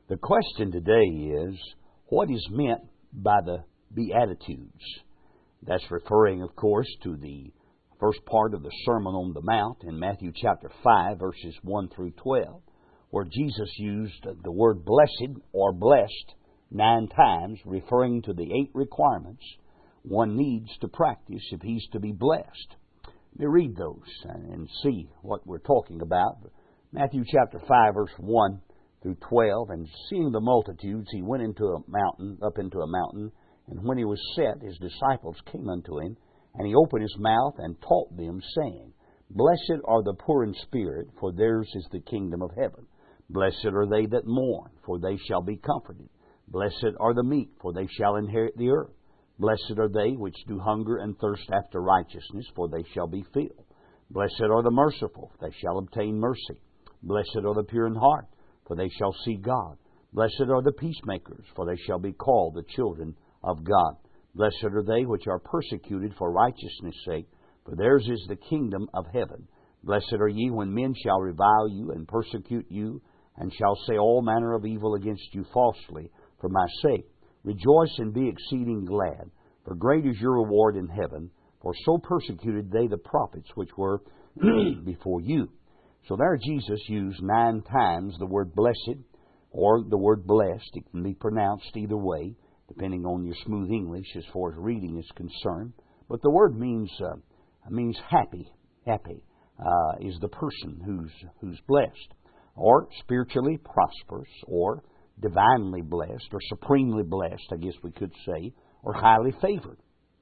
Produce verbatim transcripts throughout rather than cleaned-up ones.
The question today is, what is meant by the Beatitudes? That's referring, of course, to the first part of the Sermon on the Mount in Matthew chapter five, verses one through twelve, where Jesus used the word blessed or blessed nine times, referring to the eight requirements one needs to practice if he's to be blessed. Let me read those and see what we're talking about. Matthew chapter five, verse one through twelve, and seeing the multitudes, he went into a mountain, up into a mountain, and when he was set, his disciples came unto him, and he opened his mouth and taught them, saying, Blessed are the poor in spirit, for theirs is the kingdom of heaven. Blessed are they that mourn, for they shall be comforted. Blessed are the meek, for they shall inherit the earth. Blessed are they which do hunger and thirst after righteousness, for they shall be filled. Blessed are the merciful, for they shall obtain mercy. Blessed are the pure in heart, for they shall see God. Blessed are the peacemakers, for they shall be called the children of God. Blessed are they which are persecuted for righteousness' sake, for theirs is the kingdom of heaven. Blessed are ye when men shall revile you and persecute you, and shall say all manner of evil against you falsely for my sake. Rejoice and be exceeding glad, for great is your reward in heaven, for so persecuted they the prophets which were before you. So there Jesus used nine times the word blessed or the word blessed. It can be pronounced either way, depending on your smooth English as far as reading is concerned. But the word means uh, means happy. Happy uh, is the person who's who's blessed, or spiritually prosperous, or divinely blessed, or supremely blessed, I guess we could say, or highly favored.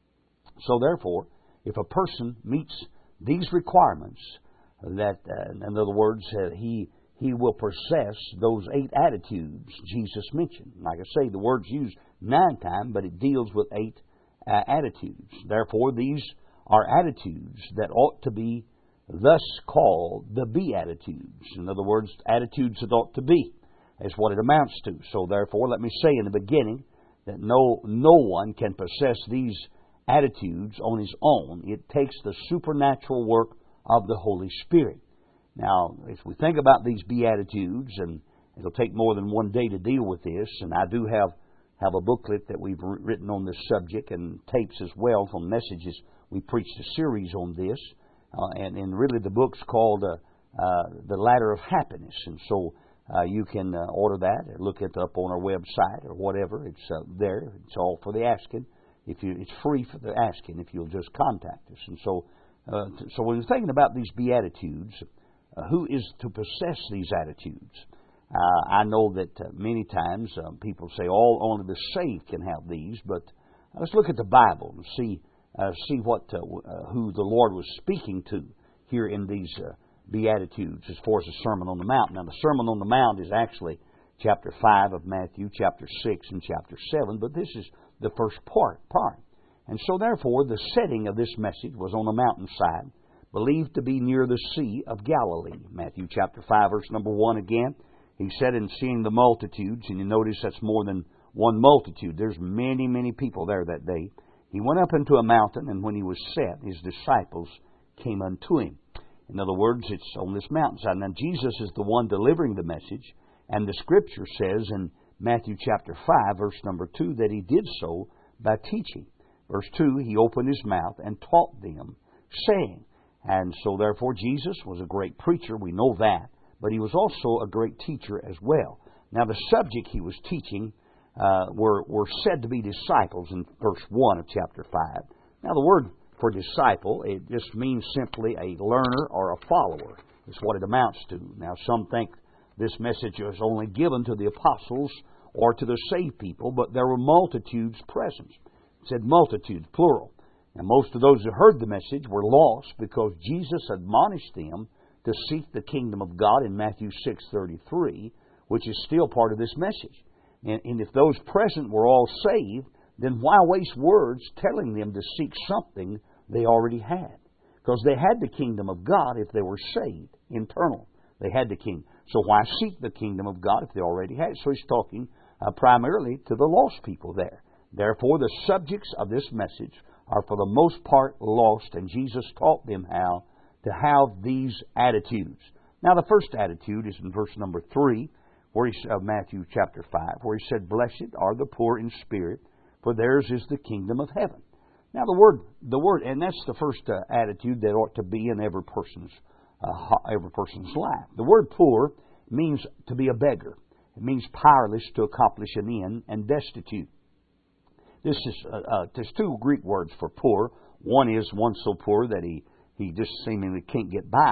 So therefore, if a person meets these requirements, that, uh, in other words, uh, he he will possess those eight attitudes Jesus mentioned. Like I say, the word's used nine times, but it deals with eight uh, attitudes. Therefore, these are attitudes that ought to be thus called the Beatitudes. In other words, attitudes that ought to be, is what it amounts to. So therefore, let me say in the beginning that no no one can possess these attitudes on his own. It takes the supernatural work of the Holy Spirit. Now, if we think about these Beatitudes, and it'll take more than one day to deal with this, and I do have, have a booklet that we've written on this subject, and tapes as well from messages. We preached a series on this, uh, and, and really the book's called uh, uh, The Ladder of Happiness, and so uh, you can uh, order that, or look it up on our website, or whatever. It's uh, there. It's all for the asking. If you, it's free for the asking if you'll just contact us. And so, uh, so when we're thinking about these Beatitudes, uh, who is to possess these attitudes? Uh, I know that uh, many times uh, people say all only the saved can have these, but let's look at the Bible and see uh, see what uh, uh, who the Lord was speaking to here in these uh, Beatitudes as far as the Sermon on the Mount. Now, the Sermon on the Mount is actually chapter five of Matthew, chapter six, and chapter seven, but this is the first part. part. And so, therefore, the setting of this message was on a mountainside, believed to be near the Sea of Galilee. Matthew chapter five, verse number one again. He said, in seeing the multitudes, and you notice that's more than one multitude. There's many, many people there that day. He went up into a mountain, and when he was set, his disciples came unto him. In other words, it's on this mountainside. Now, Jesus is the one delivering the message, and the Scripture says in Matthew chapter five, verse number two, that he did so by teaching. Verse two, he opened his mouth and taught them, saying. And so, therefore, Jesus was a great preacher. We know that. But he was also a great teacher as well. Now, the subject he was teaching uh, were, were said to be disciples in verse one of chapter five. Now, the word for disciple, it just means simply a learner or a follower. Is what it amounts to. Now, some think this message was only given to the apostles or to the saved people, but there were multitudes present. It said multitudes, plural. And most of those who heard the message were lost because Jesus admonished them to seek the kingdom of God in Matthew six thirty-three, which is still part of this message. And, and if those present were all saved, then why waste words telling them to seek something they already had? Because they had the kingdom of God if they were saved, internal. They had the kingdom. So why seek the kingdom of God if they already had it? So he's talking uh, primarily to the lost people there. Therefore, the subjects of this message are for the most part lost, and Jesus taught them how to have these attitudes. Now, the first attitude is in verse number three, where he, uh, Matthew chapter five, where he said, "Blessed are the poor in spirit, for theirs is the kingdom of heaven." Now the word, the word, and that's the first uh, attitude that ought to be in every person's uh, every person's life. The word "poor" means to be a beggar. It means powerless to accomplish an end and destitute. This is uh, uh, there's two Greek words for poor. One is one so poor that he he just seemingly can't get by,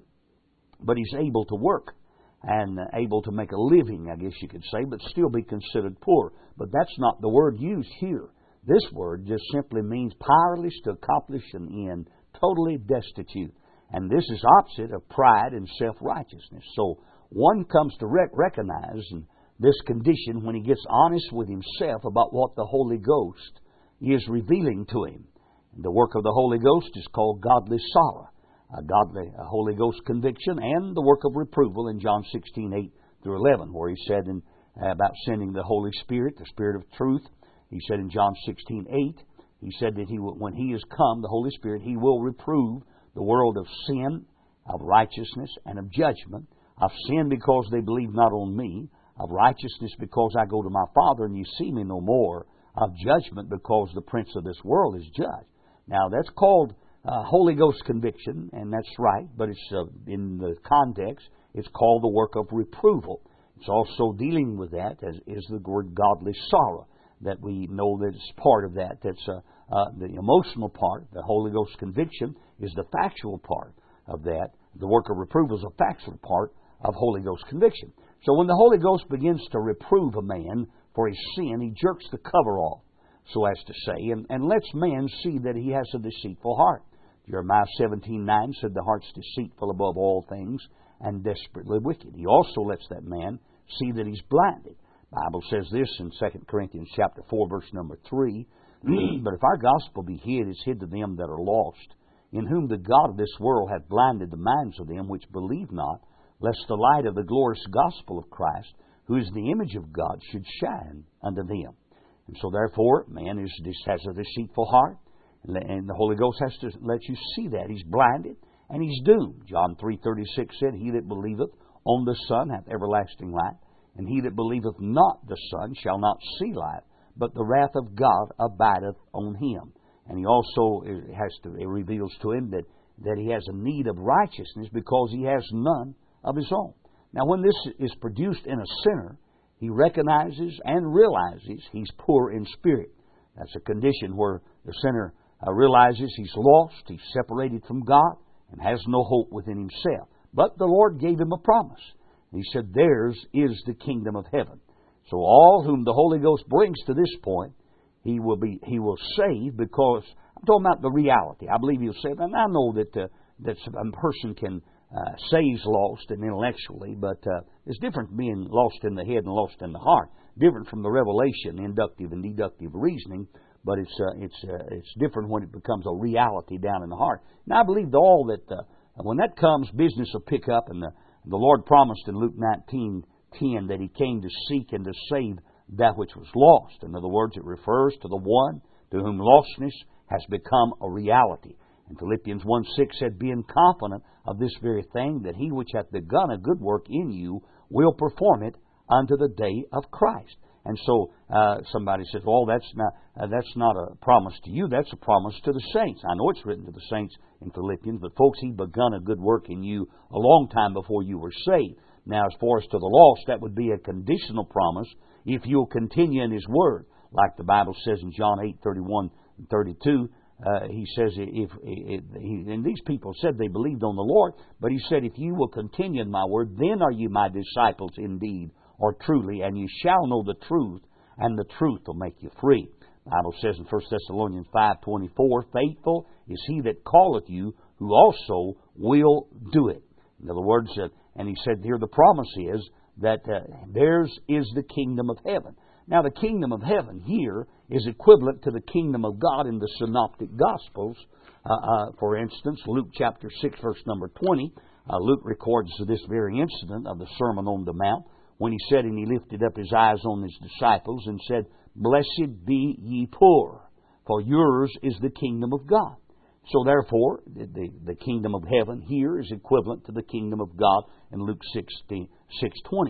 but he's able to work and uh, able to make a living, I guess you could say, but still be considered poor. But that's not the word used here. This word just simply means powerless to accomplish an end, totally destitute. And this is opposite of pride and self-righteousness. So one comes to rec- recognize this condition when he gets honest with himself about what the Holy Ghost is revealing to him. The work of the Holy Ghost is called godly sorrow, a godly a Holy Ghost conviction, and the work of reproval in John sixteen, eight through eleven, where he said in, uh, about sending the Holy Spirit, the Spirit of truth. He said in John sixteen, eight, he said that he will, when He is come, the Holy Spirit, He will reprove the world of sin, of righteousness, and of judgment. Of sin because they believe not on me. Of righteousness because I go to my Father and you see me no more. Of judgment because the prince of this world is judged. Now that's called uh, Holy Ghost conviction, and that's right, but it's uh, in the context, it's called the work of reproval. It's also dealing with that as is the word godly sorrow, that we know that it's part of that. That's uh, uh, the emotional part. The Holy Ghost conviction is the factual part of that. The work of reproval is a factual part of Holy Ghost conviction. So when the Holy Ghost begins to reprove a man for his sin, He jerks the cover off, so as to say, and, and lets man see that he has a deceitful heart. Jeremiah seventeen, nine said, "The heart's deceitful above all things and desperately wicked." He also lets that man see that he's blinded. The Bible says this in Second Corinthians chapter four, verse number three, "But if our gospel be hid, it's hid to them that are lost, in whom the God of this world hath blinded the minds of them which believe not, lest the light of the glorious gospel of Christ, who is the image of God, should shine unto them." And so therefore, man is, has a deceitful heart, and the Holy Ghost has to let you see that. He's blinded, and he's doomed. John three thirty-six said, "He that believeth on the Son hath everlasting life, and he that believeth not the Son shall not see life, but the wrath of God abideth on him." And he also has to, it reveals to him that, that he has a need of righteousness because he has none of his own. Now when this is produced in a sinner, he recognizes and realizes he's poor in spirit. That's a condition where the sinner uh, realizes he's lost, he's separated from God, and has no hope within himself. But the Lord gave him a promise. He said, "Theirs is the kingdom of heaven." So all whom the Holy Ghost brings to this point, He will be He will save, because I'm talking about the reality. I believe He'll save. And I know that uh, that a person can uh, say he's lost and intellectually, but uh, it's different being lost in the head and lost in the heart. Different from the revelation, inductive and deductive reasoning, but it's uh, it's uh, it's different when it becomes a reality down in the heart. And I believe that all that uh, when that comes, business will pick up, and the the Lord promised in Luke nineteen ten that He came to seek and to save that which was lost. In other words, it refers to the one to whom lostness has become a reality. And Philippians one six said, "Being confident of this very thing, that He which hath begun a good work in you will perform it unto the day of Christ." And so uh, somebody says, "Oh, that's not uh, that's not a promise to you. That's a promise to the saints." I know it's written to the saints in Philippians, but folks, He begun a good work in you a long time before you were saved. Now, as far as to the lost, that would be a conditional promise if you'll continue in His Word, like the Bible says in John eight thirty-one and thirty-two. Uh, he says, if, if, if and these people said they believed on the Lord, but He said, "If you will continue in my word, then are you my disciples indeed, or truly, and you shall know the truth, and the truth will make you free." The Bible says in First Thessalonians five twenty-four, "Faithful is He that calleth you, who also will do it." In other words, uh, and he said here the promise is that uh, theirs is the kingdom of heaven. Now the kingdom of heaven here is equivalent to the kingdom of God in the Synoptic Gospels. Uh, uh, for instance, Luke chapter six, verse number twenty, uh, Luke records this very incident of the Sermon on the Mount, when he said, "And He lifted up His eyes on His disciples and said, Blessed be ye poor, for yours is the kingdom of God." So therefore, the, the, the kingdom of heaven here is equivalent to the kingdom of God in Luke six twenty.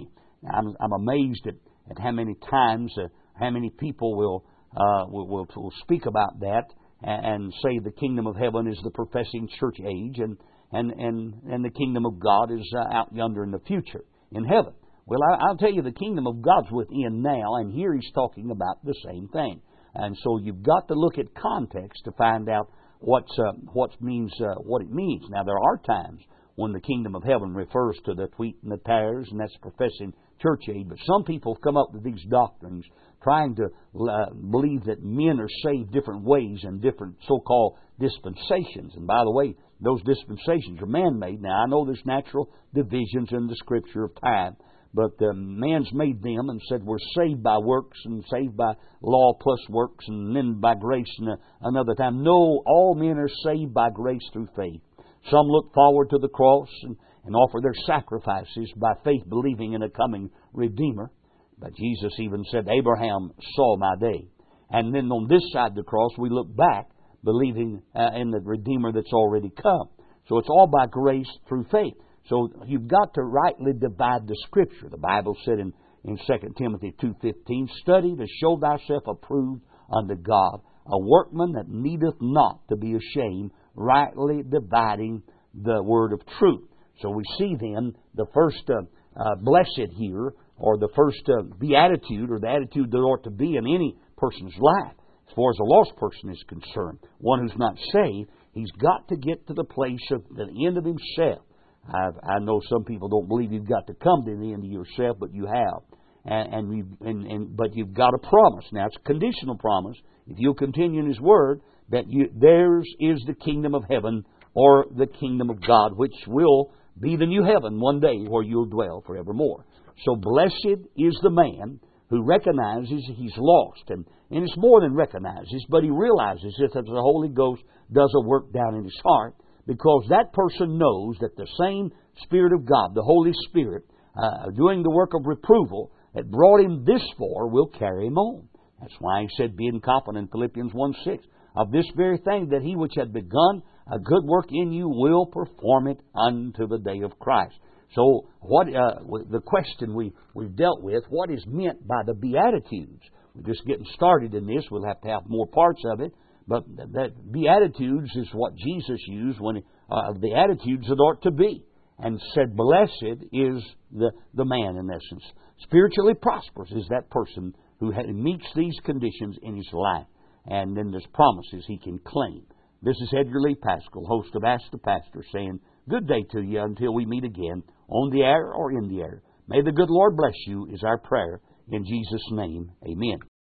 I'm, I'm amazed at, at how many times, uh, how many people will, uh, will, will will speak about that and, and say the kingdom of heaven is the professing church age, and and and, and the kingdom of God is uh, out yonder in the future in heaven. Well, I, I'll tell you, the kingdom of God's within now, and here he's talking about the same thing. And so you've got to look at context to find out what's uh, what means uh, what it means. Now, there are times when the kingdom of heaven refers to the wheat and the tares, and that's professing church age. But some people have come up with these doctrines trying to uh, believe that men are saved different ways in different so-called dispensations. And by the way, those dispensations are man-made. Now, I know there's natural divisions in the Scripture of time, but um, man's made them and said we're saved by works and saved by law plus works and then by grace and uh, another time. No, all men are saved by grace through faith. Some look forward to the cross and, and offer their sacrifices by faith, believing in a coming Redeemer. But Jesus even said, Abraham saw my day. And then on this side of the cross, we look back, believing uh, in the Redeemer that's already come. So it's all by grace through faith. So you've got to rightly divide the Scripture. The Bible said in, in Second Timothy two fifteen, study to show thyself approved unto God, a workman that needeth not to be ashamed, rightly dividing the word of truth. So we see then the first uh, uh, blessed here, or the first uh, beatitude, or the attitude that ought to be in any person's life, as far as a lost person is concerned, one who's not saved, he's got to get to the place of the end of himself. I've, I know some people don't believe you've got to come to the end of yourself, but you have. And, and, you, and, and but you've got a promise. Now, it's a conditional promise. If you'll continue in His Word, that you, theirs is the kingdom of heaven, or the kingdom of God, which will be the new heaven one day where you'll dwell forevermore. So blessed is the man who recognizes he's lost. And, and it's more than recognizes, but he realizes it that the Holy Ghost does a work down in his heart, because that person knows that the same Spirit of God, the Holy Spirit, uh, doing the work of reproval that brought him this far, will carry him on. That's why he said, being confident in Philippians one six, of this very thing, that he which had begun a good work in you will perform it unto the day of Christ. So what uh, the question we, we've dealt with, what is meant by the Beatitudes? We're just getting started in this. We'll have to have more parts of it. But that Beatitudes is what Jesus used when uh, the attitudes that ought to be, and said, blessed is the, the man, in essence. Spiritually prosperous is that person who ha- meets these conditions in his life. And then there's promises he can claim. This is Edgar Lee Pascal, host of Ask the Pastor, saying, good day to you until we meet again, on the air or in the air. May the good Lord bless you, is our prayer. In Jesus' name, amen.